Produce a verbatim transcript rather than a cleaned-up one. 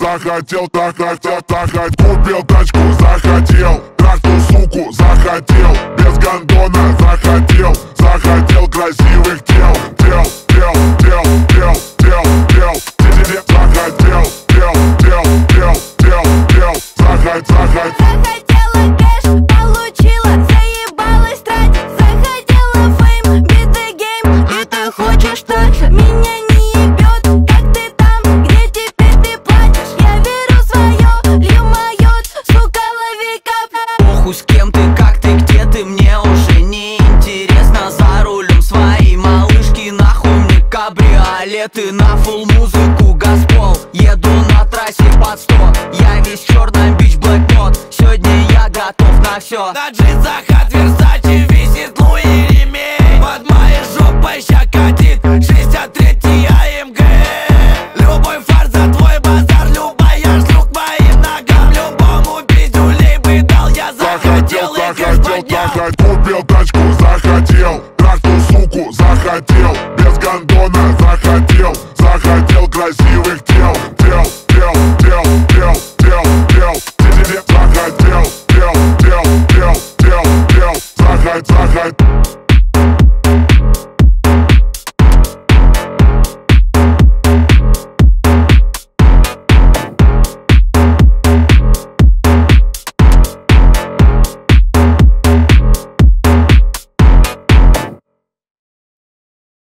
захотел, захотел, захотел. Купил тачку, захотел, трахнул суку, захотел. Без гондона захотел, захотел красивых тел, тел, тел, тел, тел, тел, тел, тел, захотел, тел, тел, тел, тел, тел, захотел, захотел. Захотела кэш, получила, заебалась тратить. Захотела фейм, beat the game. И ты хочешь так, меня не ебет. Как ты там, где теперь ты платишь? Я верю в свое, лью мое, сука, лови капли. Похуй с кем ты, как ты, где ты, мне уже не интересно. За рулем своей малышки, нахуй мне кабриолеты. На фулл музыку газпол, еду на трассе под сто. Я весь в черном, бич, блэкнот. Сегодня я готов на все. На джинсах от Версачи висит Луи ремень. Под моей жопой ща катит шестьдесят третий а эм гэ. Любой фарс за твой базар, любая шлюх моим ногам. Любому пиздюлей бы дал, я захотел и кэш поднял. Купил тачку, захотел, трахнул суку, захотел. Без гондона захотел, захотел красивых тел, тел, тел,